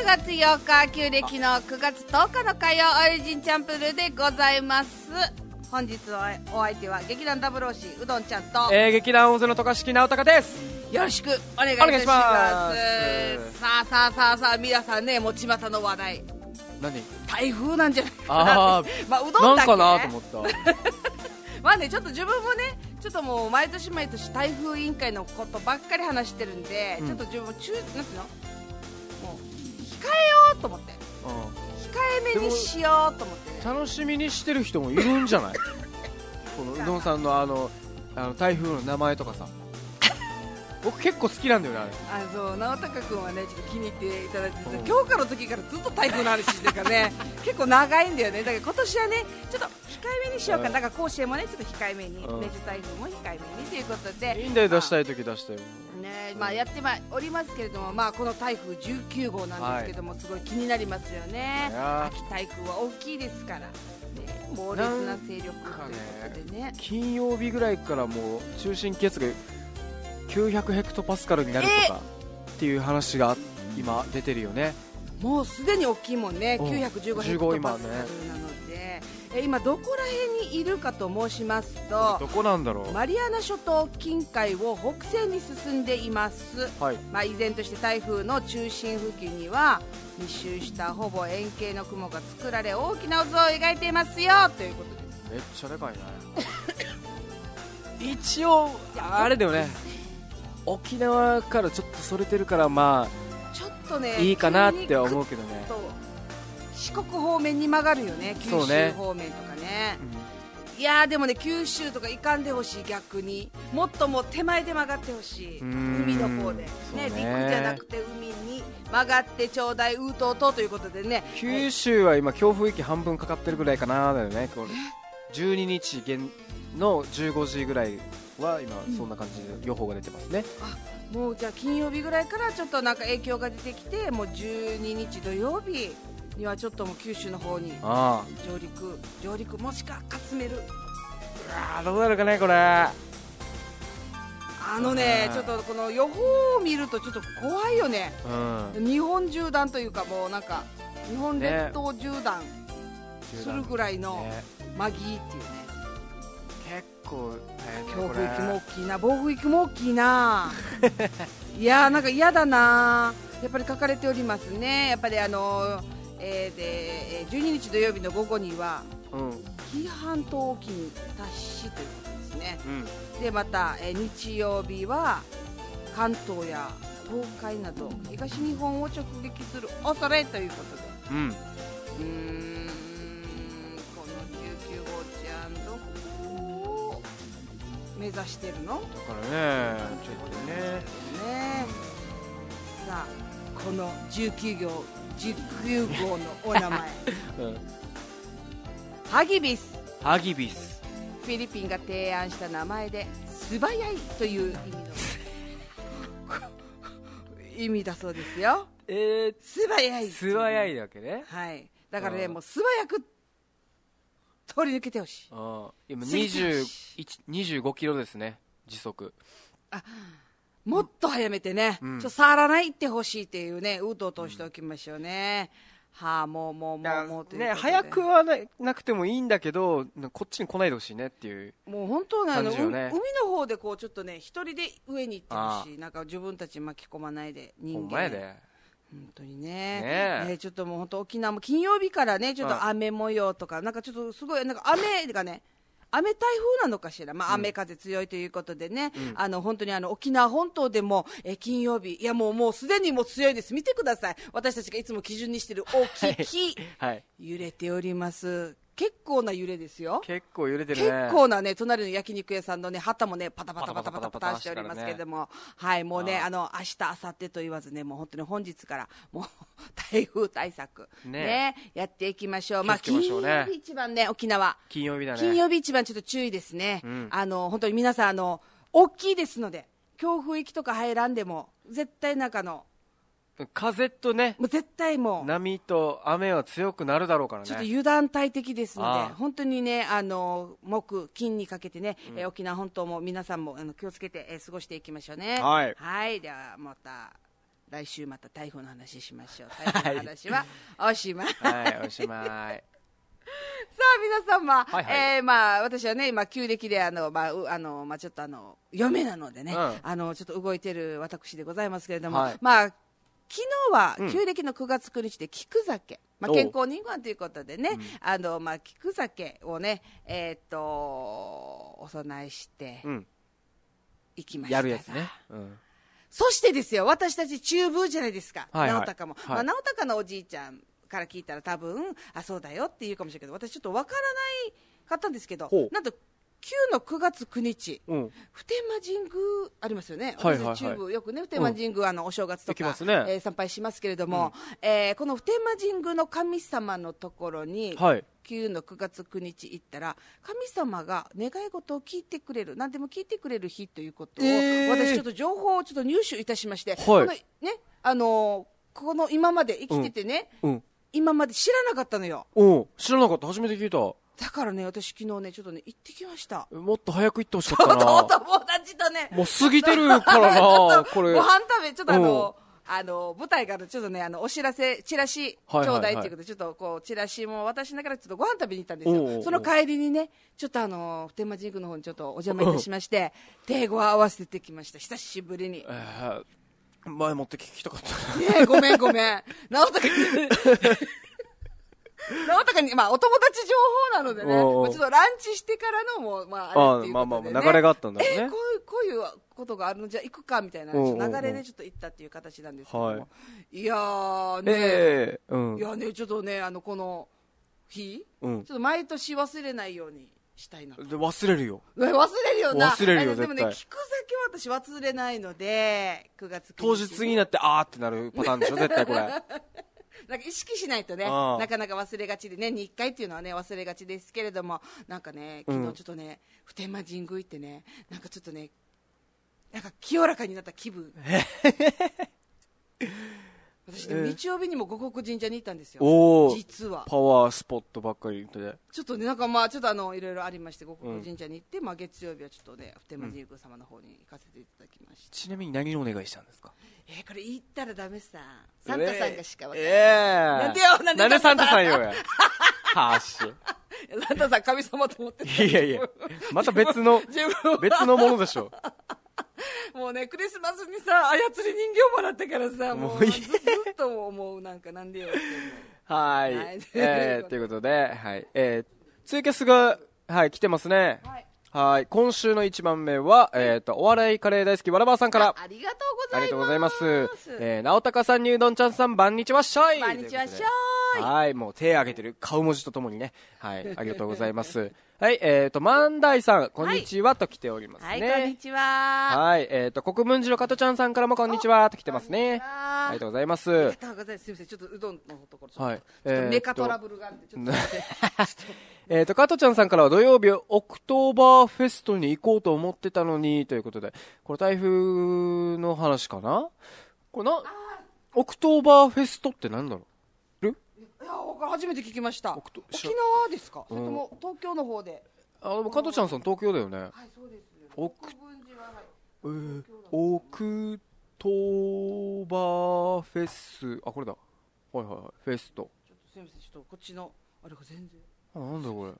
月8日旧暦の9月10日の火曜オリジンチャンプルーでございます。本日お相手は劇団ダブルオーシーうどんちゃんと、 劇団大勢の渡嘉敷直隆です。 よろしくお願いいたします。さあ皆さんね、もう巷の話題何台風なんじゃないかなって。まあうどんだけなんかなと思ったまあね、ちょっと自分もね、ちょっともう毎年台風委員会のことばっかり話してるんで、ちょっと自分もなんていうの、もう控えようと思って、控えめにしようと思って、ね、 楽しみにしてる人もいるんじゃないこのうどんさんの台風の名前とかさ僕結構好きなんだよね、あれ。 そう、直隆君はね、ちょっと気に入っていただいてて、今日からの時からずっと台風の話してるからね結構長いんだよね。だから今年はね、ちょっと控えめにしようかな。だから甲子園もね、ちょっと控えめに、明治台風も控えめにということで、 いいんだよ、出したい時出したよね。まあやっておりますけれども、まあこの台風19号なんですけども、すごい気になりますよね。秋台風は大きいですから、ね、猛烈な勢力ということでね。 金曜日ぐらいからもう中心気圧が900ヘクトパスカルになるとかっていう話が今出てるよね。 もうすでに大きいもんね、915ヘクトパスカルなので、今どこら辺にいるかと申しますと、 どこなんだろう。 マリアナ諸島近海を北西に進んでいます、 はい。 まあ、依然として台風の中心付近には密集したほぼ円形の雲が作られ、大きな渦を描いていますよということです。 めっちゃでかいね一応あれだよね、沖縄からちょっとそれてるから、まあちょっとねいいかなって思うけどね。 四国方面に曲がるよね、九州方面とかね。いやーでもね、九州とか行かんでほしい。逆にもっともう手前で曲がってほしい。海の方で、ね、陸じゃなくて海に曲がってちょうだいうとうとということでね。 九州は今強風域半分かかってるぐらいかなだよね。これ12日の15時ぐらいは今そんな感じで予報が出てますね。 もうじゃあ金曜日ぐらいからちょっとなんか影響が出てきて、もう12日土曜日にはちょっともう九州の方に上陸もしかかすめる。 どうなるかねこれ。 ちょっとこの予報を見るとちょっと怖いよね、日本縦断というか、もうなんか日本列島縦断するぐらいのマギーっていうね。 結構強風域も大きいな、暴風域も大きいないやーなんか嫌だな。やっぱり書かれておりますね。やっぱり12日土曜日の午後には紀伊半島沖に達しということですね、でまた、日曜日は関東や東海など東日本を直撃する恐れということで、この19号ちゃんどこを目指してるのだからね、ちょっとね。 さあこの19号のお名前ハギビス。フィリピンが提案した名前で素早いという意味だそうですよ。素早いだわけね。 はい。だからね、もう素早く通り抜けてほしい。 今25キロですね、時速。 もっと早めてね、触らないってほしいっていうね、うとうとしておきましょうね。もうね、早くはなくてもいいんだけど、こっちに来ないでほしいねっていう。 もう本当ね、海の方でこうちょっとね、一人で上に行ってほしい。なんか自分たち巻き込まないで、人間で。本当にね。ちょっともう本当沖縄も金曜日からね、ちょっと雨模様とか、なんかちょっとすごいなんか雨がね。雨台風なのかしら、雨風強いということでね、本当に沖縄本島でも、金曜日、いやもうすでにもう強いです。見てください。私たちがいつも基準にしている大きい木、揺れております。結構な揺れですよ。 結構揺れてるね。 結構なね、隣の焼肉屋さんのね、旗もね、パタパタしておりますけれども、もうね、明日、明後日と言わずね、もう本当に本日から、もう、台風対策、ね、やっていきましょう。金曜日一番ね、沖縄。金曜日だね。金曜日一番ちょっと注意ですね。本当に皆さん、大きいですので、強風域とか入らんでも、絶対中の、 風とね、 もう絶対もう波と雨は強くなるだろうからね。 ちょっと油断大敵ですので、本当にね、木金にかけてね、沖縄本島も皆さんも気をつけて、過ごしていきましょうね。はい、ではまた来週また台風の話しましょう。台風の話はおしまい。 はい、おしまい。 さあ皆様、 はいはいまあ私はね今旧暦でちょっと嫁なのでね、ちょっと動いてる私でございますけれども、まあ昨日は旧暦の9月9日で菊酒、健康人願ということでね、菊酒をねお供えしていきました。 やるやつね。 そしてですよ、私たち中部じゃないですか、直高も、直高のおじいちゃんから聞いたら多分そうだよって言うかもしれないけど、私ちょっとわからないかったんですけど、なんと旧の9月9日、普天満神宮ありますよね、私たち中部よくね普天満神宮お正月とか、参拝しますけれども、この普天満神宮の神様のところに、旧の9月9日行ったら神様が願い事を聞いてくれる、何でも聞いてくれる日ということを、私ちょっと情報をちょっと入手いたしまして、この今まで生きててね、今まで知らなかったのよ。 知らなかった、初めて聞いた。 だからね、私昨日ねちょっとね行ってきました。 もっと早く行ってほしかったな。 友達とね、 もう過ぎてるからな。これご飯食べちょっと舞台からちょっとねお知らせチラシちょうだいっていうことで、ちょっとこうチラシも渡しながらちょっとご飯食べに行ったんですよ。その帰りにねちょっと普天満神宮の方にちょっとお邪魔いたしまして手ご合わせてきました、久しぶりに。 前もって聞きたかったね。ごめん直高に、お友達情報なのでね、ちょっとランチしてからのもあれっていうことでね、 流れがあったんだろうね。 こういうことがあるのじゃ行くかみたいな流れでちょっと行ったっていう形なんですけども、いやーね、いやねちょっとねこの日、ちょっと毎年忘れないようにしたいなと。 忘れるよな。 忘れるよでもね、菊酒は私忘れないので、9月9日当日になってあーってなるパターンでしょ絶対これ。 なんか意識しないとね、なかなか忘れがちでね、日回っていうのはね忘れがちですけれども、なんかね昨日ちょっとね、普天満神宮行ってね、なんかちょっとね、なんか清らかになった気分。私でも日曜日にも五穀神社に行ったんですよ、実は。 パワースポットばっかりでちょっとね、なんかちょっといろいろありまして、五穀神社に行って、月曜日はちょっとね普天満神宮様の方に行かせていただきました。 ちなみに何をお願いしたんですか？ これ言ったらダメさ、サンタさんがしか分からない。なんでサンタさんよや。はし。 サンタさん神様と思ってた。 いやまた別のものでしょ。 もうね、クリスマスにさ操り人形もらったからさ、もうずっと思う、なんかなんでよってはい、ということで、ツイキャスが来てますね。はい、今週の1番目は、お笑いカレー大好きわらばーさんから。 ありがとうございます。 直高さんにうどんちゃんさん、ばんにちはっしょい。 ばんにちはっしょい。 はい、もう手挙げてる顔文字とともにね、ありがとうございます。はい、万代さん、こんにちはと来ておりますね。 はい、こんにちは。 はい、国分寺の加トちゃんさんからもこんにちはと来てますね。ありがとうございます。ありがとうございます。すみません、ちょっとうどんのところ、ちょっとメカトラブルがあって、ちょっと加トちゃんさんからは土曜日オクトーバーフェストに行こうと思ってたのにということで、これ台風の話かな。これオクトーバーフェストってなんだろう。 いや、初めて聞きました。沖縄ですか、それとも東京の方で。 でも加トちゃんさん東京だよね。 はい、そうです。 オクトーバーフェス、これだ。フェスト。 ちょっとすみません、ちょっとこっちのあれが全然。 なんだこれ。 はい。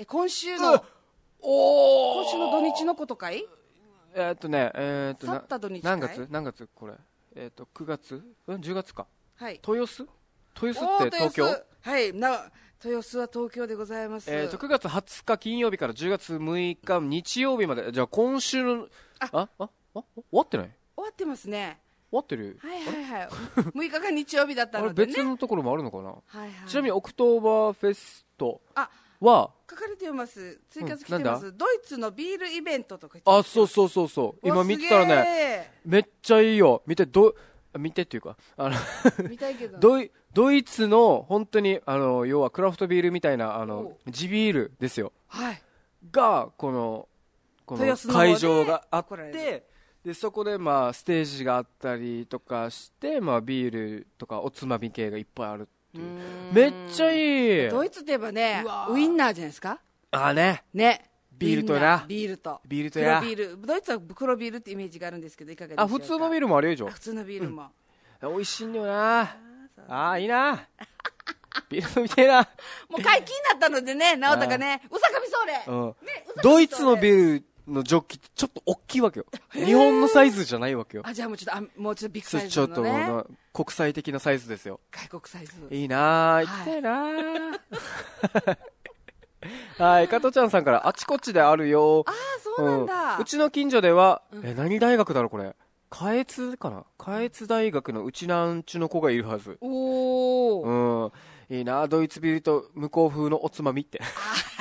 今週の土日のことかい？ 去った土日かい？ 何月これ。9月？10月か。 はい。 豊洲って東京？ はい。豊洲は東京でございます。 9月20日金曜日から10月6日日曜日まで。じゃあ今週の終わってない？ 終わってますね。 終わってる。 はい。6日が日曜日だったのでね。 別のところもあるのかな。ちなみにオクトーバーフェストは書かれてます。追加来てます。ドイツのビールイベントとか言ってます。 そう。今見てたらね、めっちゃいいよ。見てっていうか、 見たいけどドイツの本当に要はクラフトビールみたいな地ビールですよ。がこの会場があって、でそこでそテージがあったりとかして、ビールとかおつまみ系がいっぱいあるっていう。めっちゃいい。 ドイツといえばね、ウインナーじゃないですか。 ね。 ビールとな。 ビールと。 ビールとや。 黒ビール。ドイツは黒ビールってイメージがあるんですけど、いかがでしょうか。 普通のビールもあるよ。 普通のビールも。 美味しいんだよな。いいな。ビール飲みたいな。 もう解禁になったのでね、直太がね、うさかみそれ。 ドイツのビールのジョッキってちょっと大きいわけよ。日本のサイズじゃないわけよ。 じゃあもうちょっとビッグサイズのね。 ちょっと国際的なサイズですよ。 外国サイズ。 いいなぁ、行きたいなぁ。はい、加トちゃんさんからあちこちであるよ。 そうなんだ。 うちの近所では、何大学だろうこれ。下越かな、下越大学のうちなんちゅの子がいるはず。いいな、ドイツビールと向こう風のおつまみって。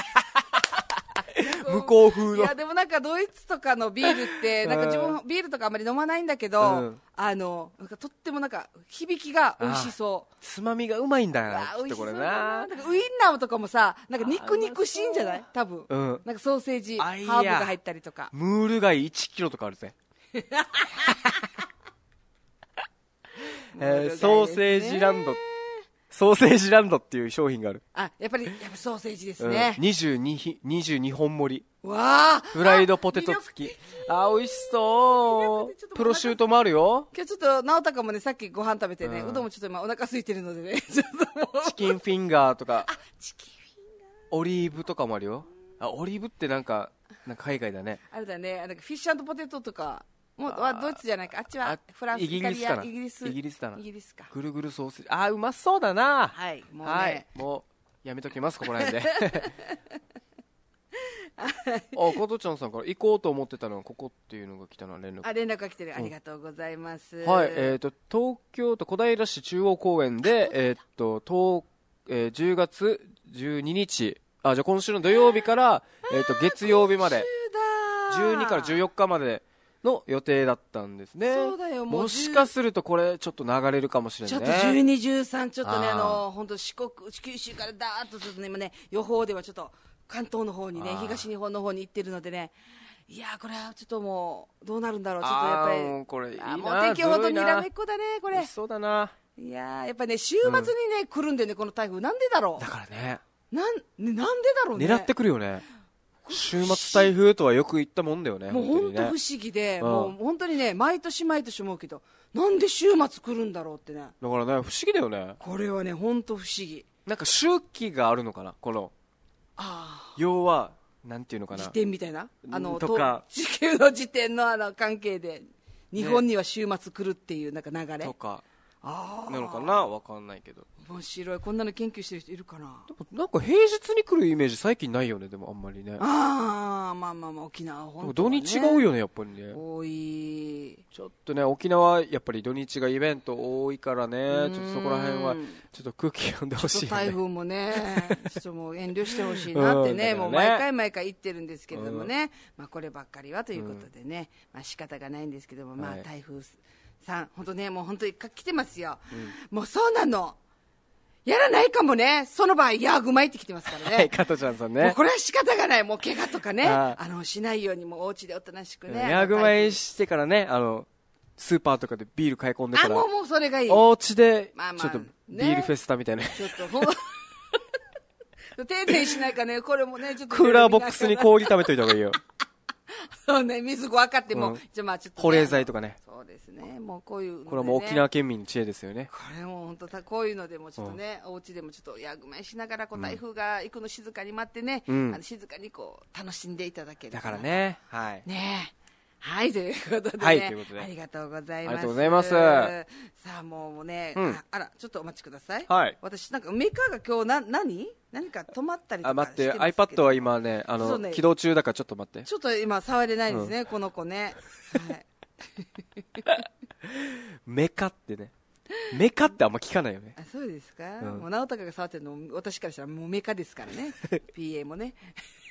向こう風の。いやでもなんかドイツとかのビールってなんか自分ビールとかあんまり飲まないんだけど、なんかとってもなんか響きが美味しそう。 つまみがうまいんだよな。美味しそうだな。なんかウインナーとかもさ、なんか肉しいんじゃない？多分。なんかソーセージ、ハーブが入ったりとか。 ムール貝1キロとかあるぜ。ソーセージランド。ソーセージランドっていう商品がある。 やっぱソーセージですね。 22本盛り。 わフライドポテト付き。美味しそう。プロシュートもあるよ。 今日ちょっと直太もね、さっきご飯食べてね、うどんもちょっと今お腹空いてるのでね。 チキンフィンガーとか。チキンフィンガー。オリーブとかもあるよ。オリーブってなんか海外だね。 あれだね、フィッシュポテトとか。もうドイツじゃないか、あっちはフランス、 イギリスかな。 イギリスだな。イギリスか。 ぐるぐるソーセージ。うまそうだな。 はい、もうね。 はい、もうやめときます、ここら辺で。加トちゃんさんから行こうと思ってたのはここっていうのが来たのは連絡が来てる。ありがとうございます。 はい、東京都小平市中央公園で10月12日、じゃあ今週の土曜日から月曜日まで12から14日までの予定だったんですね。 そうだよ。 もしかするとこれちょっと流れるかもしれないね。 ちょっと12、13ちょっとね、本当九州からダーッとちょっとね、今ね、予報ではちょっと関東の方にね、東日本の方に行ってるのでね、いやこれはちょっともうどうなるんだろう。ちょっとやっぱりこれいいな。 もう天気予報とにらめっこだねこれ。 そうだな。 いややっぱね週末にね、来るんでねこの台風。なんでだろう。 だからね。 なんでだろうね。 狙ってくるよね。週末台風とはよく言ったもんだよね。 もう本当不思議で、もう本当にね毎年思うけど、なんで週末来るんだろうってね。 だからね不思議だよね。 これはね本当不思議。 なんか周期があるのかな、この要はなんていうのかな、 時点みたいなとか地球の時点の関係で日本には週末来るっていうなんか流れとかなのかな、わかんないけど。 面白い。こんなの研究してる人いるかな。 でもなんか平日に来るイメージ最近ないよね。でもあんまりね。 まあ沖縄は本当は、ね、 土日が多いよねやっぱりね。 多い。 ちょっとね沖縄やっぱり土日がイベント多いからね、ちょっとそこら辺はちょっと空気読んでほしいよね。 台風もねちょっともう遠慮してほしいなってね、もう毎回言ってるんですけれどもね、こればっかりはということでね、仕方がないんですけども、台風さん本当ね、もう本当に来てますよ、もうそうなの。やらないかもね、その場合ヤーグマイって来てますからね。 はい加トちゃんさんね。 もうこれは仕方がない。もう怪我とかねしないようにもうお家でおとなしくね。 ヤーグマイしてからね、スーパーとかでビール買い込んでからもうそれがいい。 お家でちょっとビールフェスタみたいな、 ちょっと丁寧にしないかね。これもねちょっとクーラーボックスに氷食べといた方がいいよ。 そうね、水分かっても、ちょっと保冷剤とかね。 そうですね、もうこういうのでね、 これはもう沖縄県民の知恵ですよね。 これも本当こういうのでもちょっとね、お家でもちょっとヤーグマイしながら台風が行くの静かに待ってね、静かに楽しんでいただける。 だからね、はいね。はい、ということでね、 はい、ということでありがとうございます。 ありがとうございます。 さあもうね、ちょっとお待ちください。 はい。 私なんかメーカーが今日何か止まったりとか待って、iPad は今ね、起動中だからちょっと待って。 ちょっと今触れないですね、この子ね。はい。 メカってね。メカってあんま聞かないよね。 そうですか。もう直隆が触ってるの私からしたらもうメカですからね。PA もね。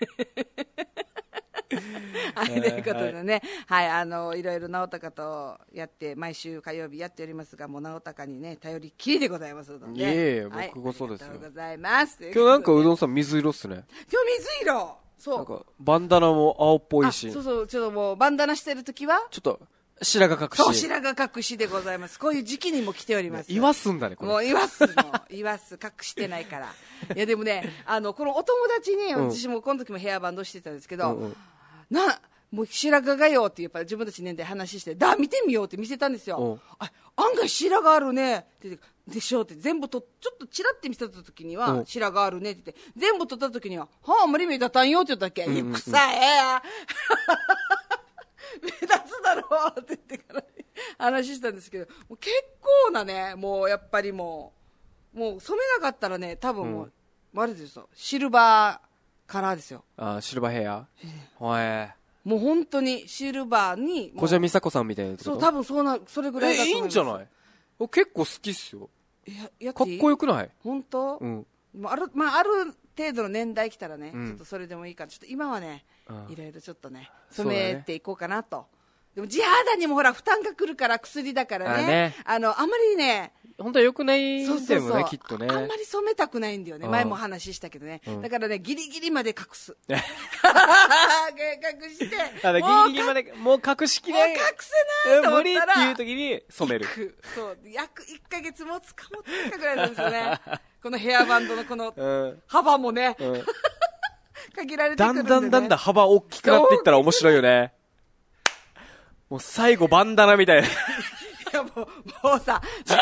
はい、ということでね、いろいろ直隆とやって毎週火曜日やっておりますが、もう直隆にね頼りっきりでございますので。 いえ、僕こそですよ。 ありがとうございます。 今日なんかうどんさん水色っすね。 今日水色。そう。 なんかバンダナも青っぽいし。 そうちょっともうバンダナしてる時はちょっと白髪隠し。 そう、白髪隠しでございます。こういう時期にも来ております。 言わすんだね、これ。 もう言わす、隠してないから。いや、でもね、このお友達に、私もこの時もヘアバンドしてたんですけど、もう白髪がよってやっぱり自分たち年代話して、見てみようって見せたんですよ。案外白髪あるねってでしょって全部ちょっとチラって見せた時には白髪あるねって言って全部取った時にはあんまり目立たんよって言ったっけ、臭い目立つだろうって言ってから話したんですけど、もう結構なね、もうやっぱりもう染めなかったらね、多分もう、あれですよ、シルバーカラーですよ。 シルバーヘア、 もう本当にシルバーに小蛇美佐子さんみたいなってこと？ そう、多分それぐらいだと思います。 いいんじゃない？結構好きっすよ。かっこよくない？ 本当？ある程度の年代来たらね、ちょっとそれでもいいから、ちょっと今はね、いろいろちょっとね、染めていこうかなと。でも地肌にもほら負担がくるから薬だからね、あんまりね、 本当は良くないんだよね、きっとね。 あんまり染めたくないんだよね。前も話したけどね。だからね、ギリギリまで隠す。隠して。 ギリギリまで、もう隠しきれもう隠せないと思ったら。無理っていう時に染める。 そう。約1ヶ月持つか持つかぐらいなんですよね。このヘアバンドのこの幅もね。限られてくるんでね。 だんだん幅大きくなっていったら面白いよね。もう最後バンダナみたいな。いやもうさ、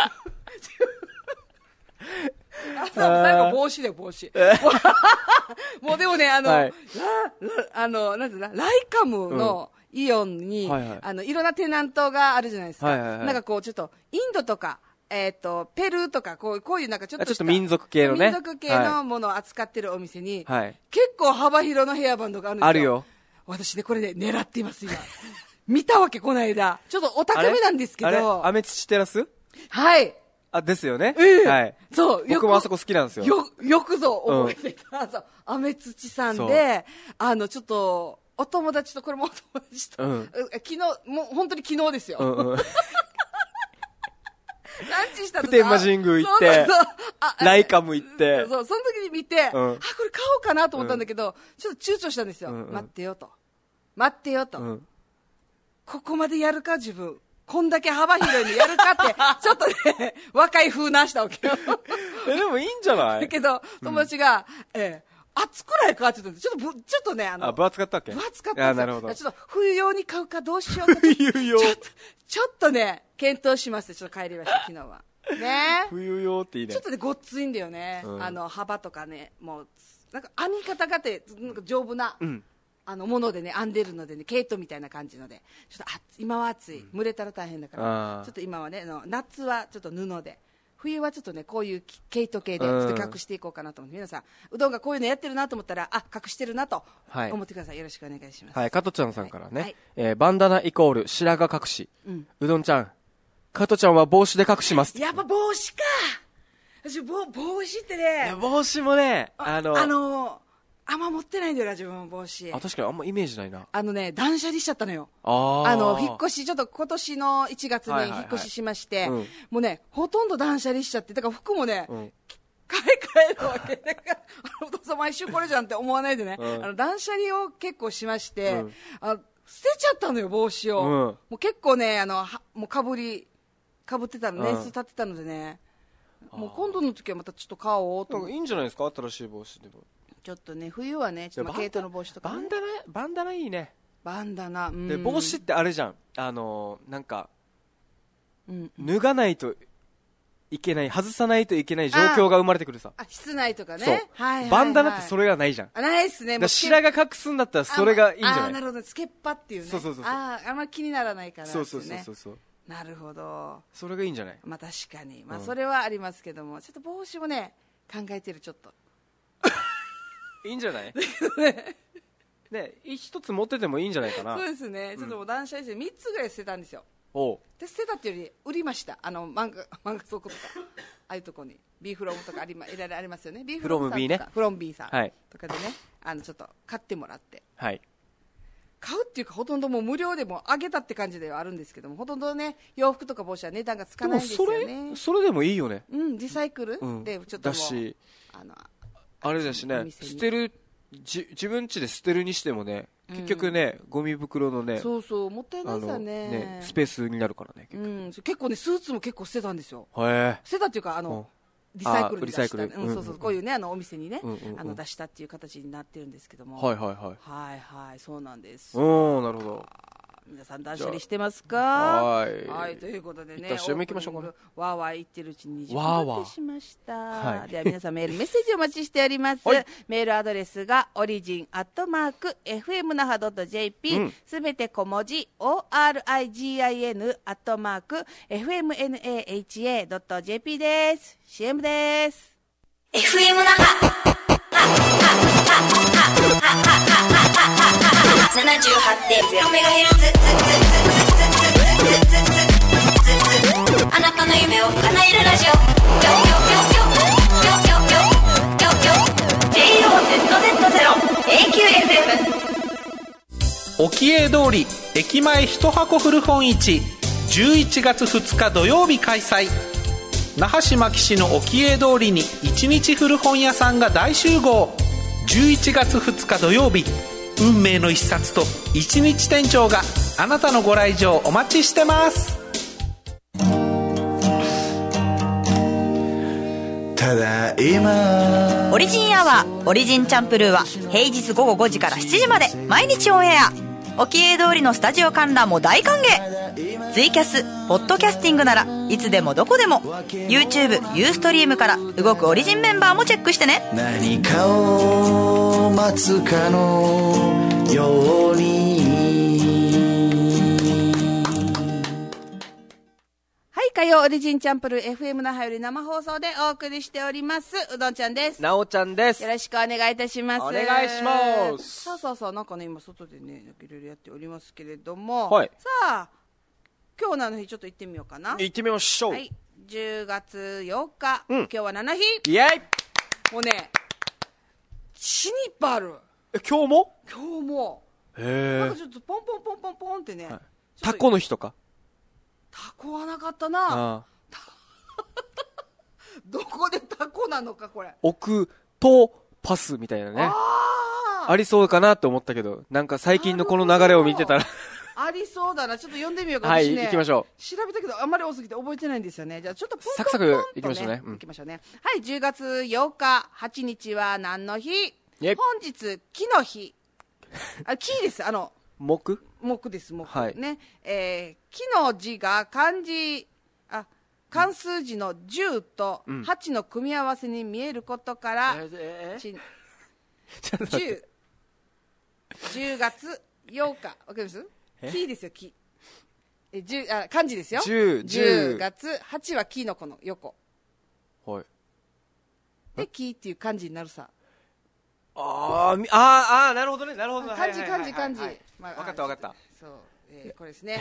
最後帽子だよ、帽子。もうでもね、なんていうの、ライカムのイオンに、いろんなテナントがあるじゃないですか。なんかこう、ちょっと、インドとか、ペルーとか、こういうなんかちょっと民族系のね。 民族系のものを扱ってるお店に、結構幅広のヘアバンドがあるんですよ。 あるよ。 私ね、これね、狙っています、今。見たわけ、この間。ちょっとお高めなんですけど。 アメツチテラス？ はい。 ですよね。 はい。そう、 僕もあそこ好きなんですよ。 よくぞ覚えてた。そう、アメツチさんで、ちょっと、お友達と、これもお友達と、昨日、もう本当に昨日ですよ。ランチしたとき普天間神宮行って、ライカム行って。 そう、その時に見て、これ買おうかなと思ったんだけど、ちょっと躊躇したんですよ。待ってよと。ここまでやるか、自分。こんだけ幅広いのやるかって、ちょっとね、若い風なしたわけよ。 でもいいんじゃない？ だけど、友達が、厚くないかって言って、ちょっとね、 分厚かったっけ？ 分厚かった。 なるほど。 ちょっと冬用に買うかどうしようか。 冬用。 ちょっとね、検討しますって、ちょっと帰りました、昨日は。ね。 冬用っていいね。 ちょっとね、ごっついんだよね。幅とかね、もう、なんか編み方がて、なんか丈夫な。ものでね、編んでるのでね、毛糸みたいな感じので、ちょっと今は暑い。蒸れたら大変だから、ちょっと今はね、夏はちょっと布で、冬はちょっとね、こういう毛糸系で、ちょっと隠していこうかなと思って、皆さん、うどんがこういうのやってるなと思ったら、隠してるなと思ってください。よろしくお願いします。 はい、加トちゃんさんからね、バンダナイコール白髪隠し。うどんちゃん、加トちゃんは帽子で隠します。 やっぱ帽子か。私、帽子ってね。 帽子もね、 あんま持ってないんだよな、自分の帽子。 確かにあんまイメージないな。 断捨離しちゃったのよ。引っ越し、ちょっと今年の1月に引っ越ししまして、もうね、ほとんど断捨離しちゃって、だから服もね、買い替えるわけ。だから、お父さん毎週これじゃんって思わないでね、断捨離を結構しまして、捨てちゃったのよ、帽子を。もう結構ね、もうかぶってたの、年数経ってたのでね、もう今度の時はまたちょっと買おうと思って。 いいんじゃないですか、新しい帽子でも。 ちょっとね、冬はね、ちょっと毛糸の帽子とか、ね、 バンダナいいね。 バンダナ、 で帽子ってあれじゃん、なんか、脱がないといけない、外さないといけない状況が生まれてくるさ。 室内とかね。 バンダナってそれがないじゃん。 ないっすね。 白髪隠すんだったらそれがいいんじゃない？ なるほど、つけっぱっていうね。 そう。 あんま気にならないからね。 そう。 なるほど。 それがいいんじゃない？ まあ確かに。まあそれはありますけども、ちょっと帽子もね、考えてる、ちょっと。 いいんじゃない？ね、一つ持っててもいいんじゃないかな。 そうですね。ちょっともう断捨離して3つぐらい捨てたんですよ。で捨てたっていうより売りました。漫画倉庫とかああいうとこにビーフロムとかいろいろありますよね。ビーフロムさんとかフロムビーさんとかでね、ちょっと買ってもらって。買うっていうかほとんどもう無料でもあげたって感じではあるんですけども、ほとんどね洋服とか帽子は値段がつかないんですよね。 それでもいいよね。 リサイクルでちょっともうだし、あれだしね、捨てる自分家で捨てるにしてもね、 結局ね、ゴミ袋のね、 そうそう、もったいないさね。 スペースになるからね、 結構ね、スーツも結構捨てたんですよ。 捨てたっていうか、リサイクルに出した。そうそう、こういうね、お店にね、出したっていう形になってるんですけども。 はいはいはい。 はいはい、そうなんです。 なるほど。 皆さん断捨離してますか？ はい、 ということでね、 一旦 CM 行きましょうかね。 わーわー言ってるうちに20分経ってしました。では皆さんメッセージお待ちしております。メールアドレスがorigin@fmnaha.jp、すべて小文字 origin@fmnaha.jp です。CM です。 FM 那覇 78.0MHz、 あなたの夢を叶えるラジオ、 JOZZ0AQFM。 沖永通り駅前一箱古本市、11月2日土曜日開催。那覇市牧市の沖永通りに一日古本屋さんが大集合。11月2日土曜日、運命の一冊と一日店長があなたのご来場お待ちしてます。 ただいまオリジンアワー、オリジンチャンプルーは平日午後5時から7時まで毎日オンエア。沖永通りのスタジオ観覧も大歓迎。ツイキャス、ポッドキャスティングならいつでもどこでも YouTube、ユーストリームから動くオリジンメンバーもチェックしてね。 何かを待つかのように。 はい、火曜オリジンチャンプル FM 那覇より生放送でお送りしております。うどんちゃんです。 なおちゃんです。 よろしくお願いいたします。 お願いします。 さあ、なんかね、今外でね、いろいろやっておりますけれども、 はい、 さあ、今日の日ちょっと行ってみようかな。 行ってみましょう。 はい、10月8日、今日は7日。 イエイ。 もうね、死にいっぱいある。 今日もなんかちょっとポンポンポンポンポンってね、 タコの日とか。 タコはなかったな。どこでタコなのかこれ。 奥とパスみたいなね。ありそうかなって思ったけど、なんか最近のこの流れを見てたらありそうだな。ちょっと読んでみようか。 はい、行きましょう。 調べたけどあんまり多すぎて覚えてないんですよね。じゃあちょっとポンポンポンと、ね、 サクサク行きましょうね。 行きましょうね。はい、10月8日8日は何の日？本日木の日。木です。 木です。木、 はい、 ね。木の字が漢数字の10と8の組み合わせに見えることから、10月8日、わかります？木ですよ、木。漢字ですよ。10月、8は木のこの横。 はい。 で、木っていう漢字になるさ。 なるほどね、なるほど。 漢字。 わかった。 そう、これですね。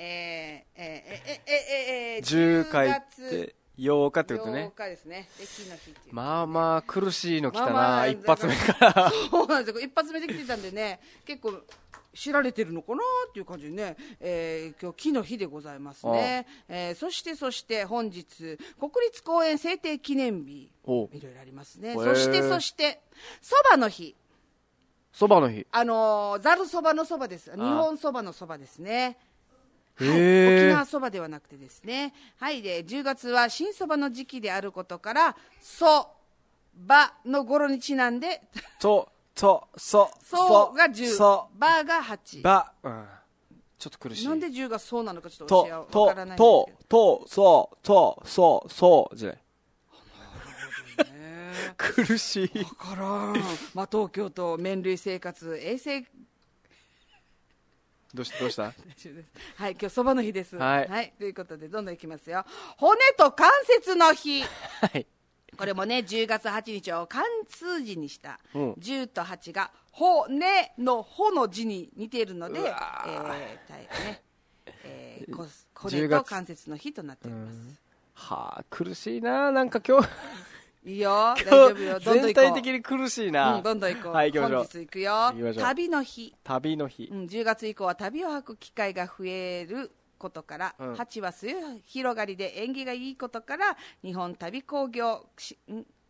10回って8日ってことね。 8日ですね。で、木の日っていう。 まあ苦しいの来たな、一発目から。 そうなんですよ。一発目で来てたんでね、結構知られてるのかなっていう感じでね、今日木の日でございますね。そして本日国立公園制定記念日、いろいろありますね。そしてそばの日。 そばの日。 ざるそばのそばです。日本そばのそばですね。はい、沖縄そばではなくてですね。はい、で10月は新そばの時期であることからそばの語呂にちなんでそが10、ばが8。 ちょっと苦しい。 なんで10がそうなのかちょっとわからないんですけど。 じゃない。苦しい。 だから、東京都麺類生活衛生どうしたはい、今日そばの日です。 はい、 ということでどんどんいきますよ。骨と関節の日。 はい。 これもね、10月8日を漢数字にした、10と8が骨の穂の字に似ているので、骨と関節の日となっております。 苦しいな。なんか今日いいよ、大丈夫よ。どんどん行こう。 全体的に苦しいな。 どんどん行こう。 はい、行きましょう。 本日行くよ。旅の日。10月以降は旅を吐く機会が増えることから、8は末広がりで縁起がいいことから、日本旅工業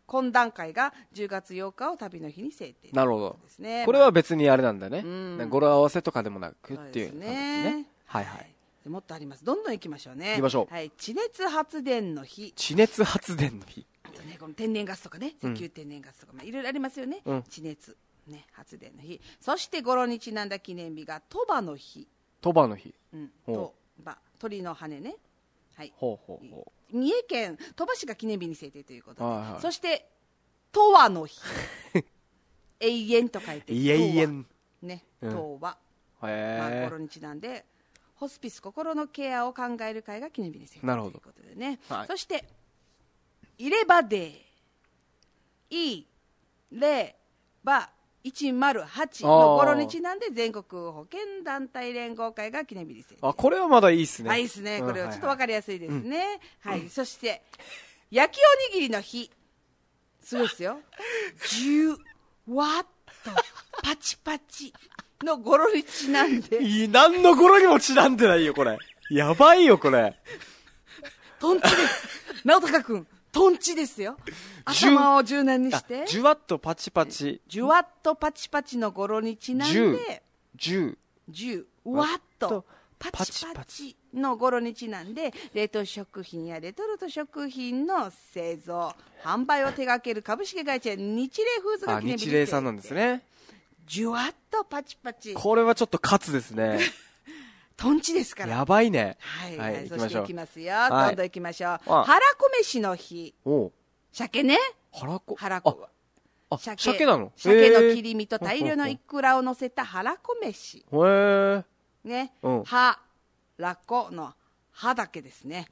懇談会が10月8日を旅の日に制定、 なるほどですね。 これは別にあれなんだね、語呂合わせとかでもなくっていう感じですね。はいはい。 もっとあります。どんどん行きましょうね。 行きましょう。 はい、地熱発電の日。 地熱発電の日。 この天然ガスとかね、石油天然ガスとか、いろいろありますよね。地熱、ね、発電の日。そして語呂にちなんだ記念日が鳥羽の日。 鳥羽の日。 鳥羽、鳥の羽ね。はい。 ほうほうほう。三重県鳥羽市が記念日に制定ということで。はいはい、そして鳥羽の日。永遠と書いて。 永遠。 ね、鳥羽。語呂にちなんで。ホスピス心のケアを考える会が記念日に制定ということでね。そして入れ歯デー、入れ歯108の語呂にちなんで全国保険団体連合会が記念日に制定。 これはまだいいですね。 いいですね。これはちょっと分かりやすいですね。はい。そして焼きおにぎりの日、すごいですよ。10ワッとパチパチの語呂にちなんで。 何の語呂にもちなんでないよこれ。やばいよこれ。 トンチです。直隆くん。トンチですよ。頭を柔軟にして。 ジュワッとパチパチ。 ジュワッとパチパチの語呂にちなんで。10ワッとパチパチの語呂にちなんで、冷凍食品やレトルト食品の製造、販売を手掛ける株式会社日霊フーズが記念日に制定。 日霊さんなんですね。 ジュワッとパチパチ。 これはちょっとカツですね。 トンチですから。 やばいね。 はい。そしていきますよ。どんどんいきましょう。腹こ飯の日。鮭ね。 腹こ。 鮭なの？ 鮭の切り身と大量のイクラを乗せた腹こ飯。ね。はらこの歯だけですね。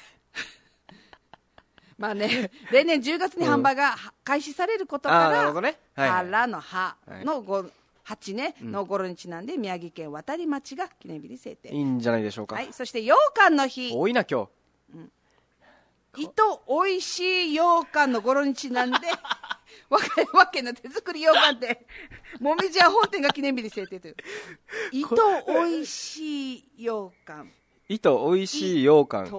まあね、例年10月に販売が開始されることから、腹の歯の8ね、の語呂にちなんで宮城県渡町が記念日に制定。 いいんじゃないでしょうか。 はい、そして羊羹の日。 多いな今日。おいしい羊羹の語呂にちなんで、和歌山県の手作り羊羹で、もみじ屋本店が記念日に制定という。おいしい羊羹。 おいしい羊羹。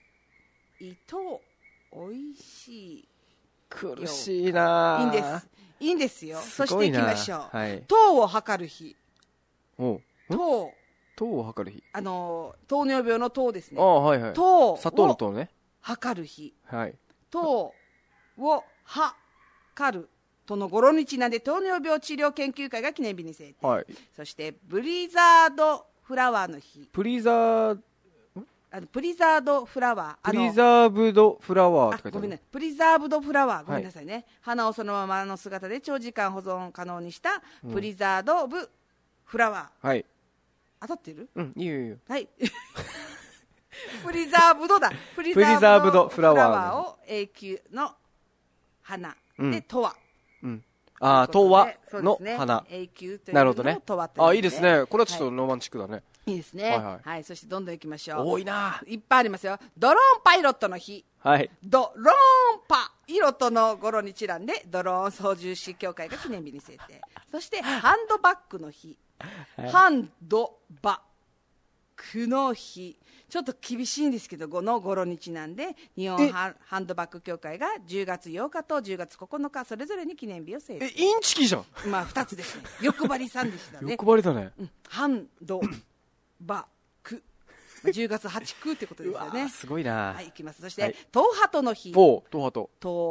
おいしい。 苦しいな。 いいんですよ。そしていきましょう。糖を測る日。 糖を測る日。 糖尿病の糖ですね。 砂糖の糖ね。 測る日。糖を測るとの語呂にちなんで糖尿病治療研究会が記念日に制定。そしてブリザードフラワーの日。 プリザードフラワー。 プリザーブドフラワーって書いてある。 ごめんね。プリザーブドフラワー。ごめんなさいね。花をそのままの姿で長時間保存可能にしたプリザードブフラワー。 はい。 当たってる？ いいよ。 はい。プリザーブドだ。プリザーブドフラワーを永久の花でとわ。 とわの花。 永久というのをとわって。 いいですね。これはちょっとロマンチックだね。 いいですね。はい。そしてどんどん行きましょう。 多いな。 いっぱいありますよ。ドローンパイロットの日。ドローンパイロットの語呂にちなんで、ドローン操縦士協会が記念日に制定。そして、ハンドバッグの日。ハンドバッグの日。ちょっと厳しいんですけど、の語呂にちなんで、日本ハンドバッグ協会が10月8日と10月9日、それぞれに記念日を制定。 インチキじゃん。 まあ、2つですね。欲張りさんでしたね。 欲張りだね。 ハンドバク10月8、9ってことですよね。 すごいな。 はい、いきます。そして、トウハトの日。 トウハト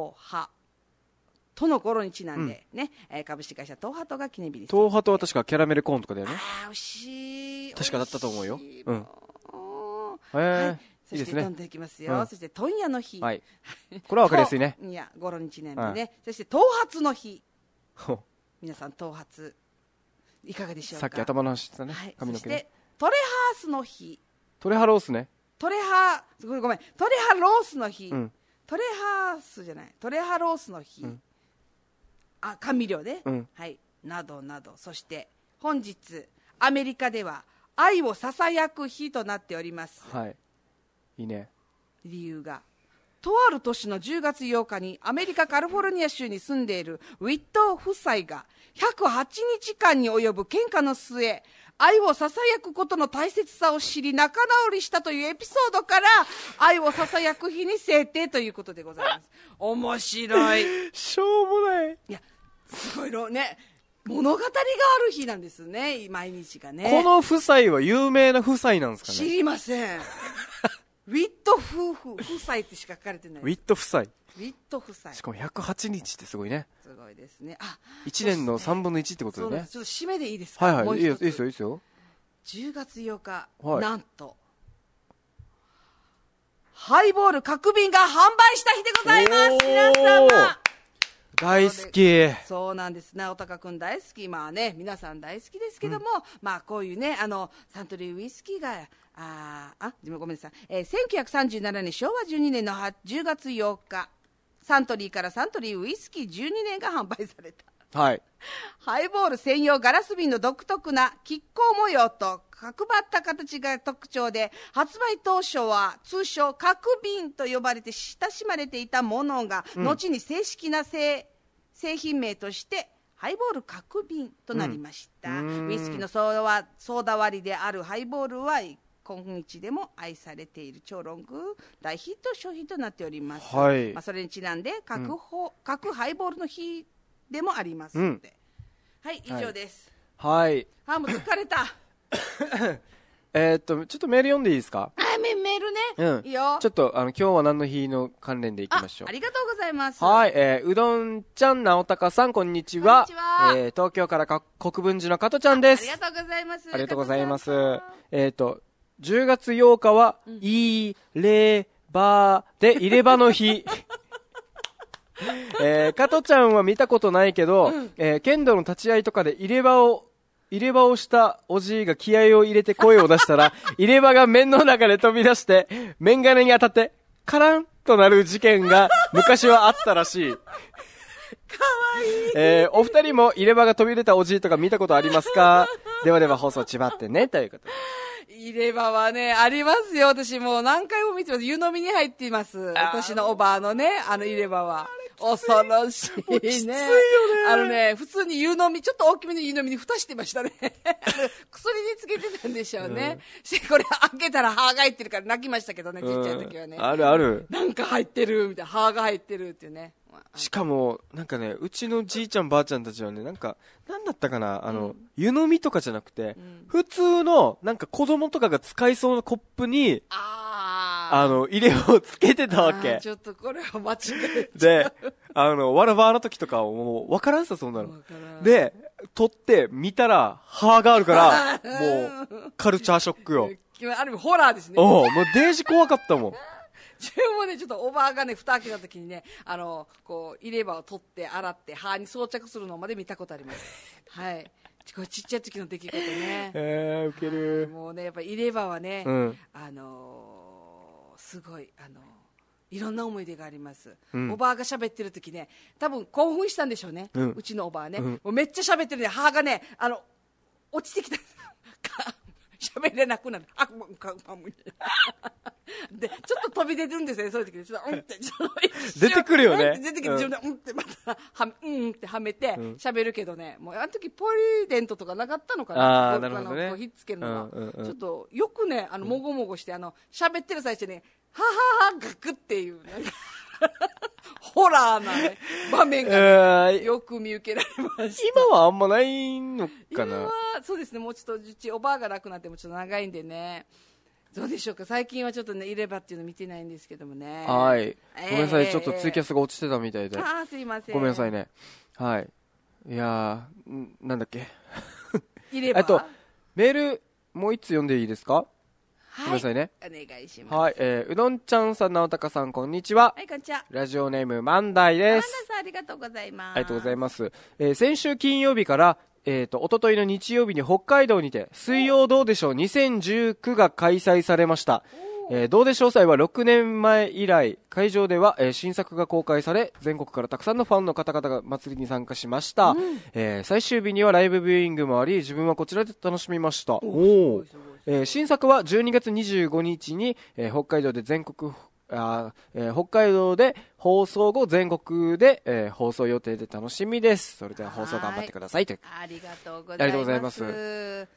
の頃にちなんでね、株式会社トウハトが記念日に。 トウハトは確かキャラメルコーンとかだよね。 美味しい。 確かだったと思うよ。 はい。そしてどんどんいきますよ。そして問屋の日。 はい。これは分かりやすいね。 いや、語呂にちなんでね。そして頭髪の日。皆さん頭髪いかがでしょうか。 さっき頭の話してたね。髪の毛。 そしてトレハースの日。 トレハロースね。 ごめん。トレハロースの日。トレハースじゃない。トレハロースの日。甘味料で。はい。などなど。そして本日アメリカでは愛をささやく日となっております。 はい。いいね。 理由が、とある年の10月8日にアメリカカリフォルニア州に住んでいるウィット夫妻が108日間に及ぶ喧嘩の末、 愛をささやくことの大切さを知り仲直りしたというエピソードから愛をささやく日に制定ということでございます。面白い。 しょうもない。 いや、すごいのね。物語がある日なんですね、毎日がね。 この夫妻は有名な夫妻なんですかね。 知りません。ウィット夫妻ってしか書かれてない。 ウィット夫妻。 ウィット夫妻。 しかも108日ってすごいね。 すごいですね。 1年の3分の1ってことだよね。 ちょっと締めでいいですか。 はいはい、いいですよ、いいですよ。 10月8日、 はい、 なんとハイボール角瓶が販売した日でございます。皆様大好き。 そうなんです。直高くん大好き。まあね、皆さん大好きですけども、まあこういうね、サントリーウイスキーがごめんなさい、1937年昭和12年の10月8日、サントリーからサントリーウイスキー12年が販売された。 はい。 ハイボール専用ガラス瓶の独特な亀甲模様と角張った形が特徴で、発売当初は通称角瓶と呼ばれて親しまれていたものが、後に正式な製品名としてハイボール角瓶となりました。ウイスキーのソーダ割りであるハイボールは今日でも愛されている超ロング大ヒット商品となっております。 はい、 それにちなんで各ハイボールの日でもありますので、はい、以上です。 はい。 もう疲れた。 ちょっとメール読んでいいですか。 メールね。いいよ。 ちょっと今日は何の日の関連でいきましょう。 ありがとうございます。 はい、うどんちゃん、なおたかさん、こんにちは。 こんにちは。 東京から国分寺の加トちゃんです。 ありがとうございます。 ありがとうございます。10月8日は、入れ歯で入れ歯の日。加トちゃんは見たことないけど、剣道の立ち合いとかで入れ歯をしたおじいが気合を入れて声を出したら、入れ歯が面の中で飛び出して、面金に当たって、カランとなる事件が昔はあったらしい。 かわいい。 お二人も入れ歯が飛び出たおじいとか見たことありますか？ではでは放送ちばってね、ということで。 入れ歯はね、ありますよ。私もう何回も見てます。湯飲みに入っています。私のおばあのね、入れ歯は。恐ろしいね。きついよね。普通に湯飲み、ちょっと大きめの湯飲みに蓋してましたね。薬につけてたんでしょうね。これ開けたら歯が入ってるから泣きましたけどね、ちっちゃい時はね。 あるある。 なんか入ってる、みたいな。歯が入ってるっていうね。 しかも、なんかね、うちのじいちゃんばあちゃんたちはね、なんだったかな、湯飲みとかじゃなくて、普通の、なんか子供とかが使いそうなコップに、入れをつけてたわけ。 ちょっとこれは間違えで、わらばの時とかもう、わからんさ、そんなの。で、取って、見たら、歯があるから、もう、カルチャーショックよ。 ある意味ホラーですね。 もうデージ怖かったもん。 自分もね、ちょっとおばあがね、蓋開けた時にね、こう、入れ歯を取って洗って歯に装着するのまで見たことあります。はい。これちっちゃい時の出来事ね。 ウケる。 もうね、やっぱ入れ歯はね、すごい、いろんな思い出があります。おばあが喋ってる時ね、多分興奮したんでしょうね。うちのおばあね。もうめっちゃ喋ってるね、歯がね、落ちてきた。喋れなくなる。で、ちょっと飛び出てるんですよね、そういう時に。ちょっと、って出てくるよね。 出てきて、自分で、ってまた、ってはめて、喋るけどね、もう、あの時ポリデントとかなかったのかな。 なるほどね。 ひっつけるのが。ちょっと、よくね、もごもごして、喋ってる最中に、ははは、ガクっていう、ホラーな、ね、場面が、ね、よく見受けられました。 今はあんまないのかな。 今はそうですね、もうちょっとうちおばあが亡くなってもちょっと長いんでね、どうでしょうか。最近はちょっとね、入れ歯っていうの見てないんですけどもね。 はい、ごめんなさい、ちょっとツイキャスが落ちてたみたいで。 すいません、 ごめんなさいね。はい。いやー、なんだっけ。 入れ歯。 メールもう一つ読んでいいですか。ごめんなさいね。 お願いします。 はい、うどんちゃんさん、なおたかさん、こんにちは。 はい、こんにちは。 ラジオネーム、万代です。 万代さん、ありがとうございます。 ありがとうございます。先週金曜日から、おとといの日曜日に北海道にて、水曜どうでしょう2019が開催されました。どうでしょう祭は6年前以来、会場では、新作が公開され、全国からたくさんのファンの方々が祭りに参加しました。最終日にはライブビューイングもあり、自分はこちらで楽しみました。新作は12月25日に、北海道で北海道で放送後全国で、放送予定で楽しみです。それでは放送頑張ってくださいという。 ありがとうございます。い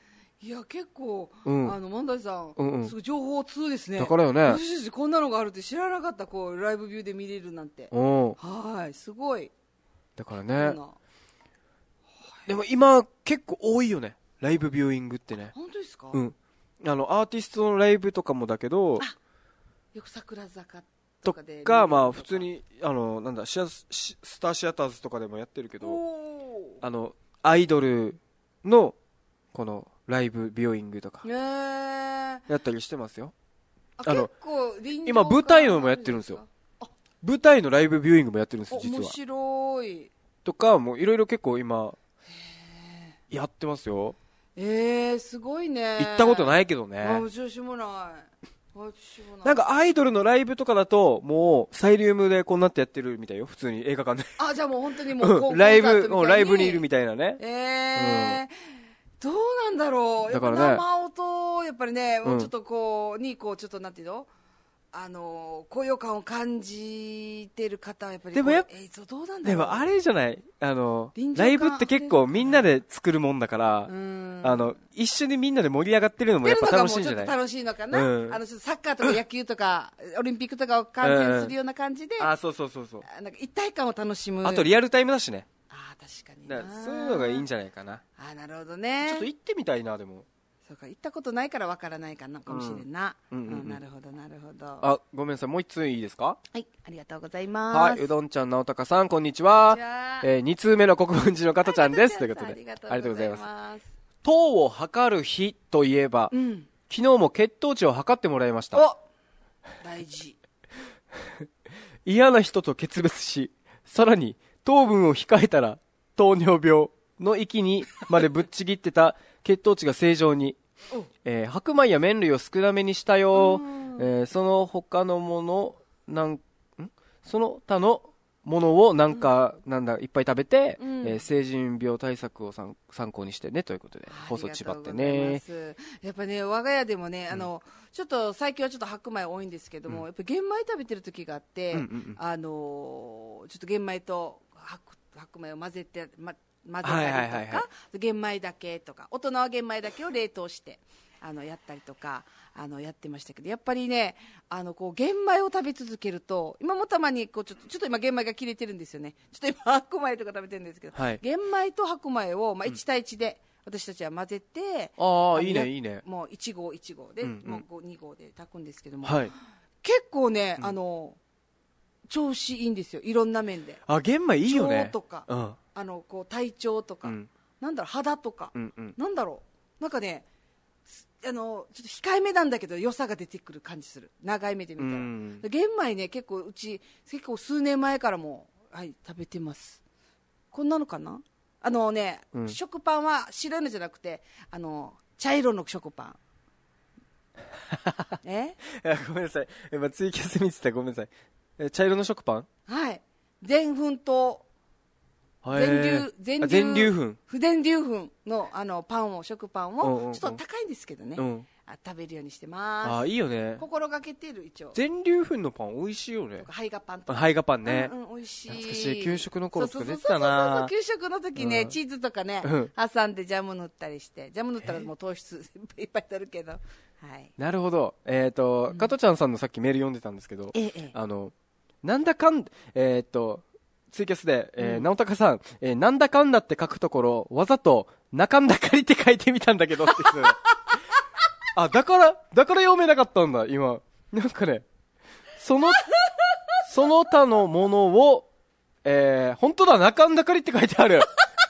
いや結構、万代さん、すごい情報通ですね。 だからよね、 こんなのがあるって知らなかった。こうライブビューで見れるなんて。はい、すごい。 だからね、でも今結構多いよね、ライブビューイングってね。 本当ですか？ アーティストのライブとかもだけど、 よく桜坂とか、まあ普通になんだスターシアターズとかでもやってるけど、アイドルのこのライブビューイングとかやったりしてますよ。 結構今舞台のもやってるんですよ。舞台のライブビューイングもやってるんですよ、実は。 面白い。 とかもういろいろ結構今やってますよ。 すごいね。 行ったことないけどね。 私もない。 なんかアイドルのライブとかだともうサイリウムでこうなってやってるみたいよ、普通に映画館で。 じゃあもう本当にもうライブにいるみたいなね。 どうなんだろう。やっぱ生音やっぱりね、もうちょっとこうちょっとなんていうの、高揚感を感じてる方はやっぱり、でもどうなんだろう。でもあれじゃない、ライブって結構みんなで作るもんだから、一緒にみんなで盛り上がってるのもやっぱ楽しいんじゃない？ 楽しいのかな。サッカーとか野球とかオリンピックとかを観戦するような感じで、 そうなんか一体感を楽しむ。 あとリアルタイムだしね。 確かにな。 そういうのがいいんじゃないかな。 なるほどね。 ちょっと行ってみたいな。でもそうか、行ったことないからわからないかもしれんな。なるほどなるほど。 ごめんなさい、もう一通いいですか？ はい、ありがとうございます。 うどんちゃん、直高さん、こんにちは。2通目の国分寺の加トちゃんです。ということで、ありがとうございます。糖を測る日といえば、昨日も血糖値を測ってもらいました。 大事。 嫌な人と決別し、さらに糖分を控えたら糖尿病の域にまでぶっちぎってた血糖値が正常に、白米や麺類を少なめにしたよ。その他のものその他のものをなんだいっぱい食べて、成人病対策を参考にしてね、ということで放送ちばってね。 やっぱね、我が家でもね、ちょっと最近はちょっと白米多いんですけども、やっぱ玄米食べてる時があって、ちょっと玄米と白米を混ぜたりとか、玄米だけとか、大人は玄米だけを冷凍してやったりとかやってましたけど、やっぱりね、こう玄米を食べ続けると、今もたまにちょっと今玄米が切れてるんですよね。ちょっと今白米とか食べてるんですけど、玄米と白米を1対1で私たちは混ぜて、 いいねいいね。 もう1合で、もう2合で炊くんですけども、結構ね、調子いいんですよ、いろんな面で。 玄米いいよね。 腸とか、こう体調とか、なんだろう、肌とか、なんだろう、なんかね、ちょっと控えめなんだけど良さが出てくる感じする、長い目で見たら。玄米ね、結構数年前からも食べてます。こんなのかな。食パンは白いのじゃなくて茶色の食パン。 ごめんなさい、今ツイキャス見てた。ごめんなさい。茶色の食パン、 全粉と全粒粉の食パンを、ちょっと高いんですけどね、食べるようにしてます。 いいよね。 心がけてる。一応全粒粉のパン美味しいよね。 胚芽パンとか。 胚芽パンね、 美味しい。 懐かしい。給食の頃とか出てたな。 給食の時ね、チーズとかね挟んでジャム塗ったりして、ジャム塗ったらもう糖質いっぱい取るけど。 なるほど。加トちゃんさんのさっきメール読んでたんですけど、なんだかんツイキャスで、直高さん、なんだかんだって書くところわざと中んだかりって書いてみたんだけどってだから読めなかったんだ今。なんかね、その他のものを、本当だ、中んだかりって書いてある。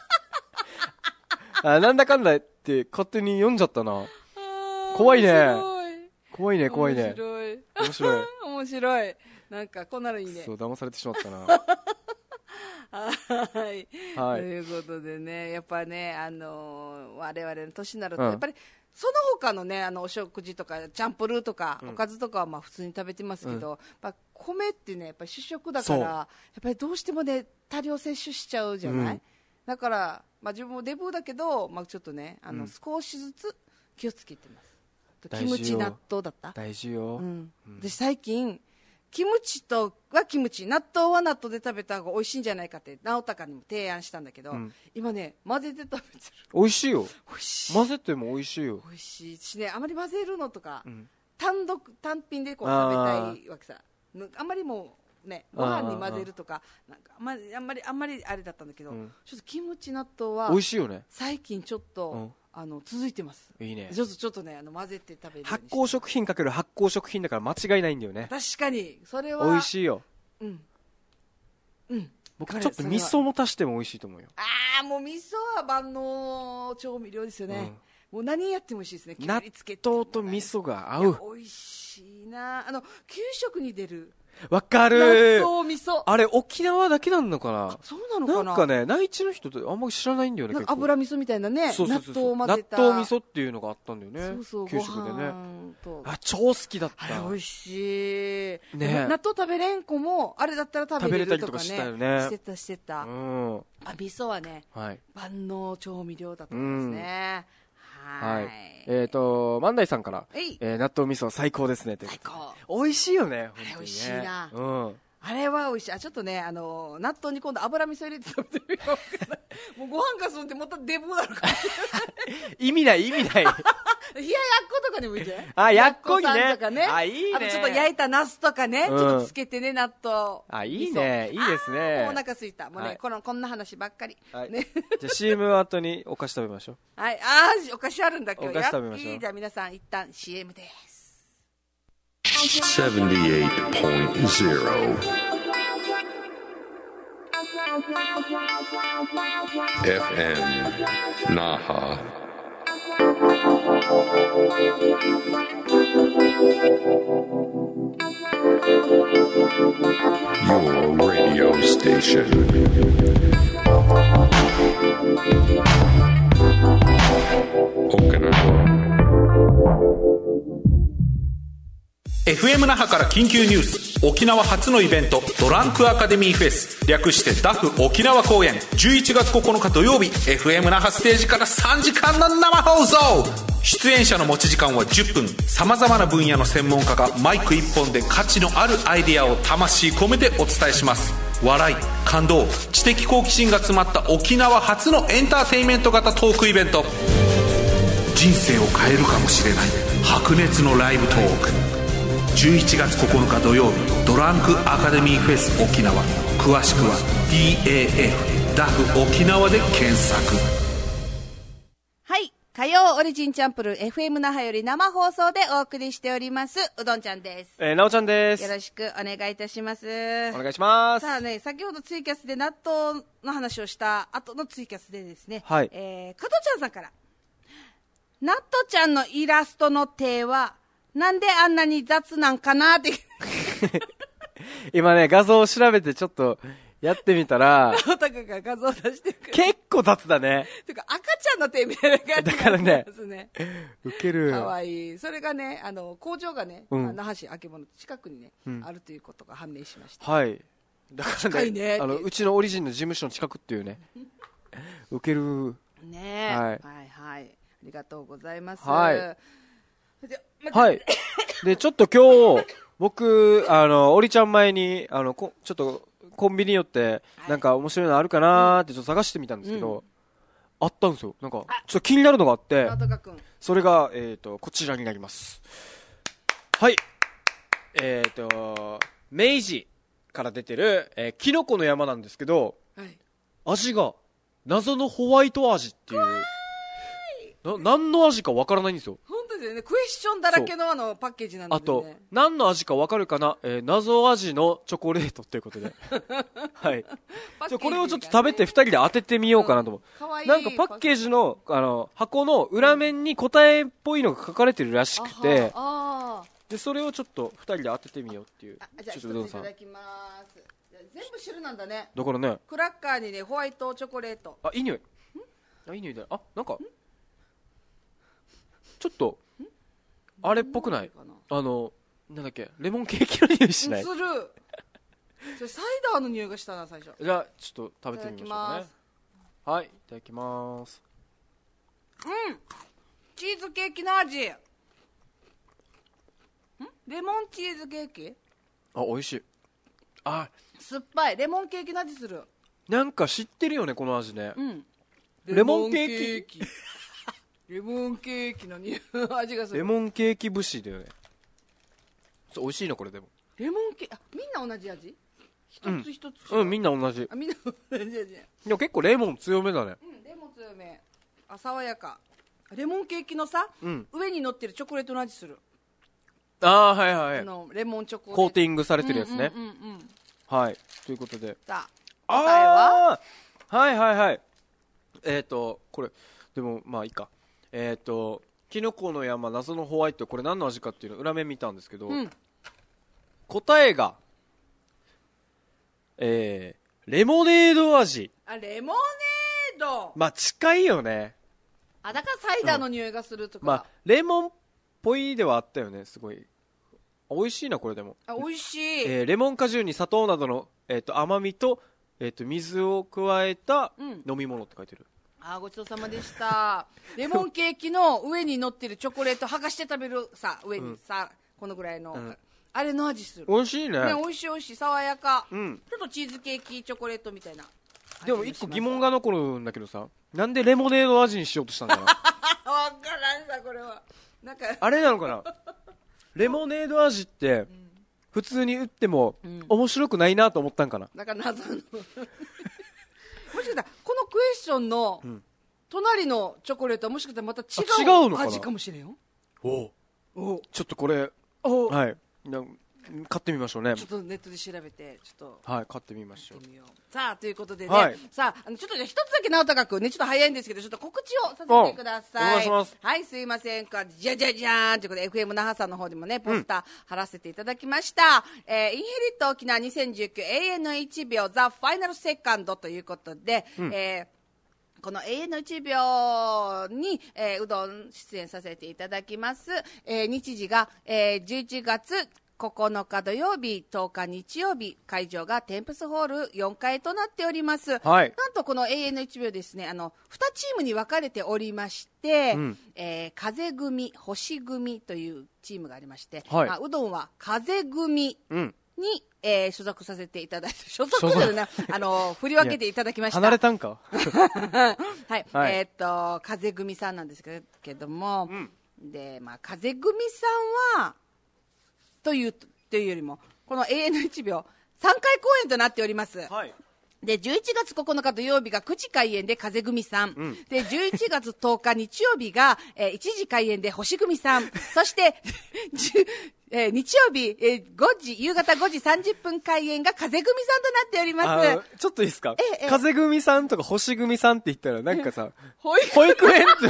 なんだかんだって勝手に読んじゃったな。怖いね。怖いね。面白い。なんかこんなのいいね。 そう、騙されてしまったな。 ということでね、やっぱね、我々の年になると、やっぱりその他のね、お食事とかチャンプルーとか、おかずとかはまあ普通に食べてますけど、やっぱ米ってね、やっぱり主食だから、やっぱりどうしてもね、多量摂取しちゃうじゃない。だから、自分もデブだけど、ちょっとね、少しずつ気をつけてます。キムチ納豆だった。 大事よ。 私最近キムチはキムチ、納豆は納豆で食べた方が美味しいんじゃないかって直高にも提案したんだけど、今ね混ぜて食べてる。 美味しいよ。 美味しい。 混ぜても美味しいよ。 美味しいしね、あまり混ぜるのとか、単品でこう食べたいわけさ。あんまりもうね、ご飯に混ぜるとか、なんかあんまりあれだったんだけど、ちょっとキムチ納豆は美味しいよね。 最近ちょっと、続いてます。 いいね。 ちょっとね、混ぜて食べる。 発酵食品かける発酵食品だから間違いないんだよね。 確かに、それは。 美味しいよ。僕ちょっと味噌も足しても美味しいと思うよ。 もう味噌は万能調味料ですよね。もう何やっても美味しいですね。 納豆と味噌が合う。 美味しいな。給食に出る。 わかる。 納豆味噌。 あれ沖縄だけなのかな。 そうなのかな。 なんかね、内地の人ってあんまり知らないんだよね。 なんか油味噌みたいなね。納豆を混ぜた。 納豆味噌っていうのがあったんだよね。給食でね。超好きだった。 美味しい。ね。納豆食べれん子もあれだったら食べれるとかね。してた。味噌はね、万能調味料だと思いますね。 はい。万代さんから、納豆味噌最高ですねって。 最高。 美味しいよね。 美味しいな。あれは美味しい。ちょっとね、納豆に今度油味噌入れて食べてみようかな。もうご飯かすんでまたデブなるかもしれない。 意味ない。 冷ややっことかにもいいじゃん。 やっこにね。 いいね。あとちょっと焼いたナスとかね、ちょっとつけてね、納豆。 いいね。いいですね。 お腹すいた。もうね、こんな話ばっかり。 じゃあ CM 後にお菓子食べましょう。 はい。お菓子あるんだ今日。 お菓子食べましょう。 じゃあ皆さん一旦 CM です。 78.0 FM Naha. Your radio station. FM 那覇から緊急ニュース。沖縄初のイベントドランクアカデミーフェス、略してダフ沖縄公演、11月9日土曜日 FM 那覇ステージから3時間の生放送。出演者の持ち時間は10分。さまざまな分野の専門家がマイク1本で価値のあるアイデアを魂込めてお伝えします。笑い、感動、知的好奇心が詰まった沖縄初のエンターテインメント型トークイベント。人生を変えるかもしれない白熱のライブトーク。11月9日土曜日ドランクアカデミーフェス沖縄。詳しくは DAF ダフ沖縄で検索。 はい、火曜オリジンチャンプル FM 那覇より生放送でお送りしておりますうどんちゃんです。 なおちゃんです。 よろしくお願いいたします。 お願いします。 さあね、先ほどツイキャスで納豆の話をした後のツイキャスでですね、 はい、 加藤ちゃんさんから、納豆ちゃんのイラストの手はなんであんなに雑なんかなって今ね画像を調べてちょっとやってみたら直高が画像出してる結構雑だね。 てか赤ちゃんの手みたいな感じだからねウケる。 かわいい。それがね工場がね、那覇市あけぼの近くにね、あるということが判明しました。 はい。だからねうちのオリジンの事務所の近くっていうねウケるね。はいはいはい、ありがとうございます。 はいはい。で、ちょっと今日、僕、おりちゃん前に、ちょっと、コンビニ寄って、なんか面白いのあるかなーってちょっと探してみたんですけど、あったんですよ。なんか、ちょっと気になるのがあって、それが、こちらになります。はい。明治から出てる、キノコの山なんですけど、味が、謎のホワイト味っていう、何の味かわからないんですよ。 本当ですよね。クエスチョンだらけのパッケージなんでね。 あと、何の味かわかるかな、謎味のチョコレートということで。はい。これをちょっと食べて2人で当ててみようかなと思う。なんかパッケージの、箱の裏面に答えっぽいのが書かれてるらしくて、で、それをちょっと2人で当ててみようっていう。 じゃあ、1ついただきます。全部汁なんだね。 だからね。 クラッカーにね、ホワイトチョコレート。 いい匂い。いい匂いだ。なんか、ちょっとあれっぽくない？なんだっけ、レモンケーキの匂いしない？ する。それサイダーの匂いがしたな最初。 じゃあちょっと食べてみましょうかね。はい、いただきます。 チーズケーキの味。レモンチーズケーキ？ あ、美味しい。あ、 酸っぱいレモンケーキの味する。 なんか知ってるよねこの味ね。 うん。 レモンケーキ。 レモンケーキの味がする。 レモンケーキ節だよね。そう、美味しいなこれでも。 レモンケーキ、あ、みんな同じ味？一つ一つ。 うん、みんな同じ。 あ、みんな同じ味。でも結構レモン強めだね。 うん、レモン強め。あ、爽やか。レモンケーキのさ、上に乗ってるチョコレートの味する。 あー、はいはい。 レモンチョコレート。 コーティングされてるやつね。はい。ということで。 さあ、答えは？ はいはいはい。これ、でもまあいいか。キノコの山謎のホワイト、これ何の味かっていうの裏面見たんですけど、答えが、レモネード味。 あ、レモネード。 まあ近いよね。 あ、だからサイダーの匂いがするとか。 まあレモンっぽいではあったよね、すごい。美味しいなこれでも。 あ、美味しい。 レモン果汁に砂糖などの甘みと水を加えた飲み物って書いてる。 あ、ごちそうさまでした。レモンケーキの上に乗ってるチョコレート剥がして食べるさ、上にさ、このぐらいの、あれの味する。 美味しいね。 ね、美味しい美味しい、爽やか。ちょっとチーズケーキチョコレートみたいな。 でも一個疑問が残るんだけどさ、なんでレモネード味にしようとしたんだろう。 わからんさ、これは。なんかあれなのかな。レモネード味って普通に売っても面白くないなと思ったんかな。 だから謎のもしかしたらこのクエスチョンの隣のチョコレートはもしかしたらまた違う味かもしれんよ。 おちょっとこれ、はい、買ってみましょうね。 ちょっとネットで調べてちょっと、 はい、買ってみましょう。 さあということでね、さあちょっとじゃあ一つだけ直高くね、ちょっと早いんですけど、ちょっと告知をさせてください。 お願いします。 はい、すいませんか、じゃじゃじゃーんということで FM 那覇さんの方でもねポスター貼らせていただきました。インヘリット沖縄2019永遠の1秒ザ・ファイナルセカンドということで、この永遠の1秒に、うどん出演させていただきます。日時が、11月9日土曜日、10日日曜日、会場がテンプスホール4階となっております。 はい、 なんとこの永遠の1秒ですね、2チームに分かれておりまして、風組、星組というチームがありまして、 はい、 うどんは風組に、所属させていただいて、所属するね、振り分けていただきました。 離れたんかはい、はい、風組さんなんですけども、で、まあ、風組さんは、というよりも、この永遠の1秒、3回公演となっております。 はい。 で、11月9日土曜日が9時開演で風組さん。で、11月10日日曜日が、1時開演で星組さん。そして、日曜日、夕方5時30分開演が風組さんとなっております。 ちょっといいですか、風組さんとか星組さんって言ったらなんかさ、 保育園って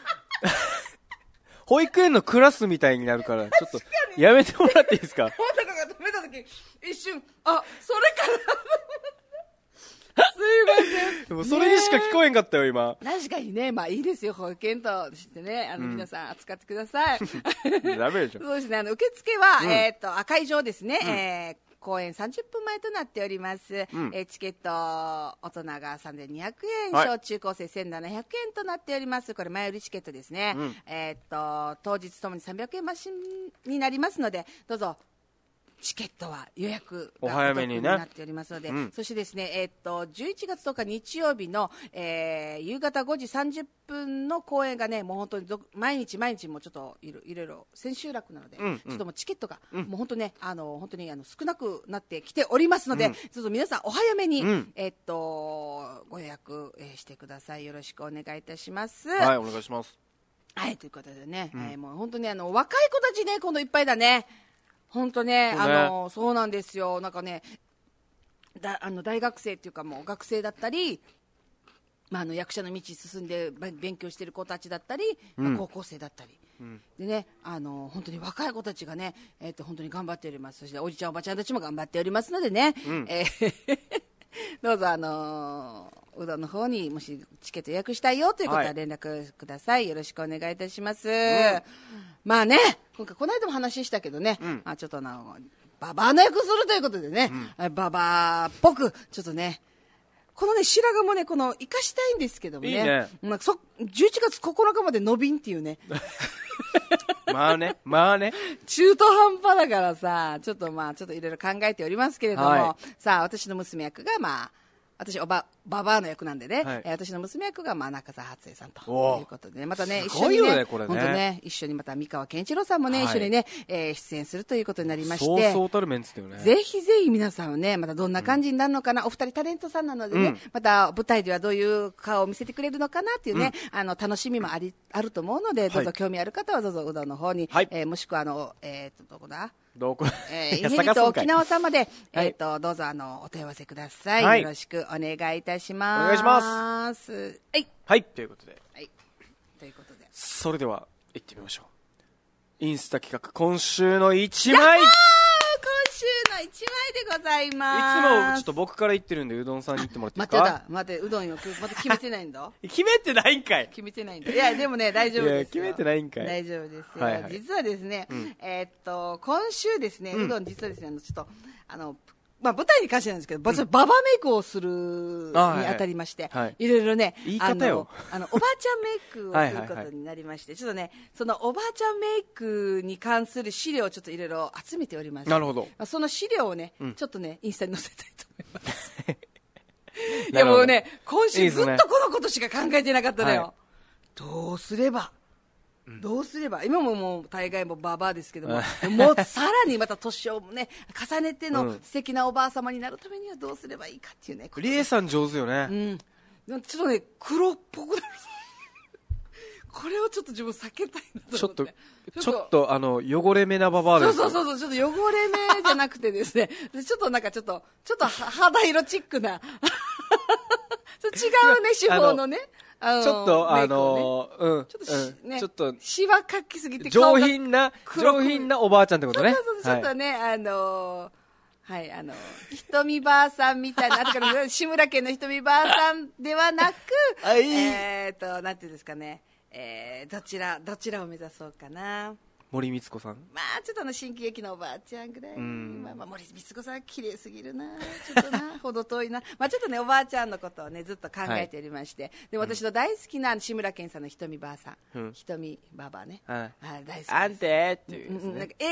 保育園のクラスみたいになるから、ちょっとやめてもらっていいですか。 大高が止めた時一瞬、あ、それかなすいません。 でもそれにしか聞こえんかったよ、今。 確かにね、まあいいですよ、保育園としてね、皆さん扱ってください。 ダメでしょ。 そうですね、受付は、会場ですね、公演30分前となっております。チケット、大人が3200円、小中高生1700円となっております。これ前売りチケットですね。当日ともに300円増しになりますので、どうぞ。チケットは予約がお早めになっておりますので、そしてですね、11月10日日曜日の、夕方5時30分の公演がね、もう本当に毎日もちょっといろいろ千秋楽なので、ちょっともうチケットが、もう本当ね、本当に少なくなってきておりますので、ちょっと皆さんお早めに、ご予約、してください。よろしくお願いいたします。 はい、お願いします。 はい、ということでね、もう本当に若い子たちね、今度いっぱいだね。本当ね、そうなんですよ。なんかね、大学生っていうかもう学生だったり、まあ、役者の道進んで勉強している子たちだったり、高校生だったり、でね、本当に若い子たちがね、本当に頑張っております。そしておじちゃんおばちゃんたちも頑張っておりますのでね、どうぞうどんの方にもしチケット予約したいよという方は連絡ください。よろしくお願いいたします。まあね、今回この間も話したけどね、まあちょっとババアの役するということでね、ババアっぽくちょっとね、このね白髪もね、この生かしたいんですけどもね、 いいね、 11月9日まで伸びんっていうね。 ままあね、まあね。 中途半端だからさ、ちょっといろいろ考えておりますけれども、 はい、 さあ、私の娘役が私、ババアの役なんでね、はい、私の娘役が、中澤初江さんということで、ね、またね、一緒にね、本当ね、一緒にまた三河健一郎さんもね、一緒にね、出演するということになりまして、 そうたるメンツだよね。 ぜひぜひ皆さんはね、またどんな感じになるのかな、お二人タレントさんなのでね、また舞台ではどういう顔を見せてくれるのかなっていうね、楽しみもあると思うので、どうぞ興味ある方はどうぞうどんの方に、もしくはどこだどこインヘリと沖縄さんまで、どうぞお問い合わせください。よろしくお願いいたします。 お願いします。 はい。 はい、ということで。 はい。ということで。 それでは、行ってみましょう。インスタ企画、今週の1枚。 今週の1枚でございます。 いつもちょっと僕から言ってるんで、うどんさんに言ってもらっていいですか？ 待って、うどんよ。まだ決めてないんだ。 決めてないんかい。 決めてないんだ。いや、でもね、大丈夫ですよ。 決めてないんかい。 大丈夫ですよ。はいはい、実はですね、今週ですね、うどん実はですね、ちょっと、舞台に関してなんですけど、ババメイクをするにあたりまして、いろいろね、 言い方よ。 おばあちゃんメイクをすることになりまして、ちょっとね、そのおばあちゃんメイクに関する資料をちょっといろいろ集めておりまして、 なるほど。 その資料をね、ちょっとね、インスタに載せたいと思います。いやもうね、今週ずっとこのことしか考えてなかったのよ。どうすれば今もう大概もババアですけども、もうさらにまた年をね重ねての素敵なおばあ様になるためにはどうすればいいかっていうね。 リエさん上手よね。 ちょっとね黒っぽくなる。これをちょっと自分避けたいなと思って。 ちょっと汚れ目なババアです。 そう、ちょっと汚れ目じゃなくてですね、ちょっと肌色チックな違うね手法のね。 ちょっとシワかきすぎて上品なおばあちゃんってことね。 そうちょっとね瞳ばあさんみたいな、後から志村けんの瞳ばあさんではなく、なんていうんですかね、どちらを目指そうかな。 森光子さん。 ちょっと新喜劇のおばあちゃんぐらい。森光子さん綺麗すぎるな。ちょっとな、ほど遠いな。ちょっとね、おばあちゃんのことをね、ずっと考えておりまして。で、私の大好きな志村けんさんの瞳ばあさん。瞳ばばね。大好きです。 あんてっていう。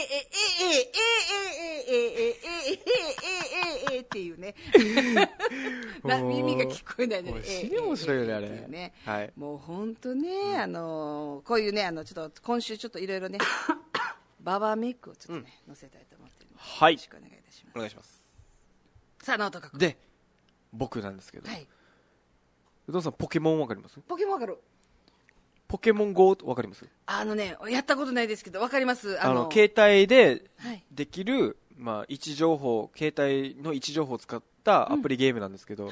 っていうね。耳が聞こえないのに。 面白いよね、あれ。 ね。もう本当ね、こういうね、ちょっと今週ちょっといろいろね、ババアメイクをちょっとね、載せたいと思ってるので、 はい。 よろしくお願いいたします。 お願いします。 さあ、直人君。 で、僕なんですけど、うどんさん、ポケモンわかります？ ポケモンわかる。 ポケモン GO わかります？ やったことないですけど、わかります。 携帯でできる、位置情報、携帯の位置情報を使ったアプリゲームなんですけど、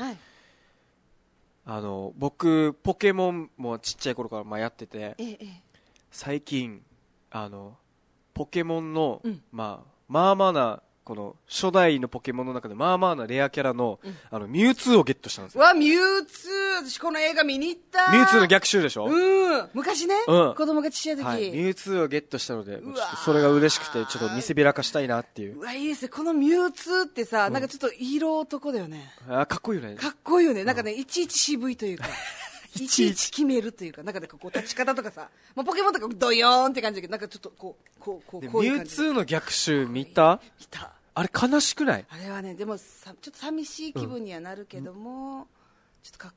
僕、ポケモンもちっちゃい頃からやってて、最近、ポケモンの、まあまあな、この初代のポケモンの中でまあまあなレアキャラの、ミュウツーをゲットしたんですよ。 ミュウツー、私この映画見に行った。 ミュウツーの逆襲でしょ？ 昔ね、子供がちっちゃい時、 ミュウツーをゲットしたので、それが嬉しくて、ちょっと見せびらかしたいなっていう。 いいですね。このミュウツーってさ、なんかちょっと色男だよね。 かっこいいよね。 かっこいいよね。なんかね、いちいち渋いというか。いちいち決めるというか、なんかこう立ち方とかさ、ポケモンとかドヨーンって感じだけど、なんかちょっとこうミュウツーの逆襲見た？ 見た。 あれ悲しくない？ あれはね、でもちょっと寂しい気分にはなるけども、ちょっ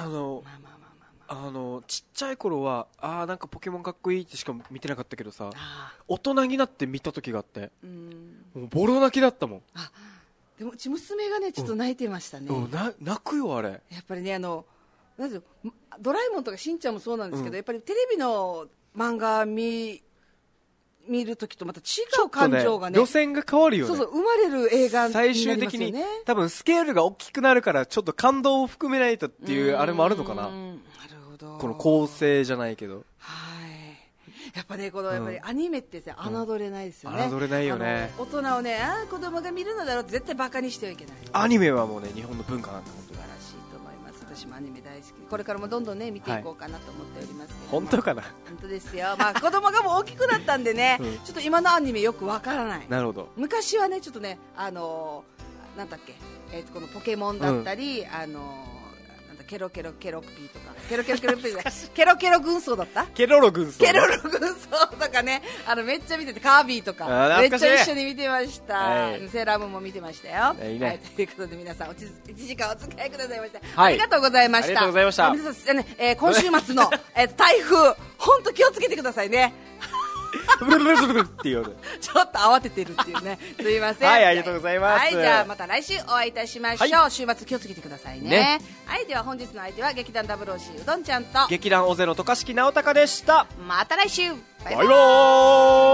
とちっちゃい頃はなんかポケモンかっこいいってしか見てなかったけどさ、大人になって見た時があって、もうボロ泣きだったもん。 でもうち娘がねちょっと泣いてましたね。 泣くよあれ。 やっぱりねドラえもんとかしんちゃんもそうなんですけど、やっぱりテレビの漫画見るときとまた違う感情がね、 路線が変わるよね。 そう生まれる映画になりますよね。 最終的に多分スケールが大きくなるからちょっと感動を含めないとっていうあれもあるのかな。 なるほど。 この構成じゃないけど。 やっぱね、やっぱりアニメってさ、侮れないですよね。 侮れないよね。 大人をね、子供が見るのだろうって絶対バカにしてはいけない。 アニメはもうね、日本の文化なんて本当に素晴らしいと思います。私もアニメ大好き。これからもどんどんね見ていこうかなと思っておりますけど。 本当かな？ 本当ですよ。子供がもう大きくなったんでね、ちょっと今のアニメよくわからない。 なるほど。 昔はねちょっとねなんだっけ、このポケモンだったり、なんだっケロケロケロピーとかケロケロケロピーケロケロ軍曹だった。 ケロロ軍曹、 ケロロ軍曹とかね、めっちゃ見てて、カービィとかめっちゃ一緒に見てました、はい、セーラームーンも見てましたよ、いいね、はい、ということで皆さん1時間お付き合いくださいました、はい、ありがとうございました。ありがとうございました。皆さん、ね、今週末の台風本当気をつけてくださいねっていうちょっと慌ててるっていうね、すいません。 はい、ありがとうございます。 はい、じゃあまた来週お会いいたしましょう、はい、週末気をつけてください ね。はい、では本日の相手は劇団00うどんちゃんと劇団オゼの渡嘉敷直隆でした。 また来週、バイバイ。 バイバーイ。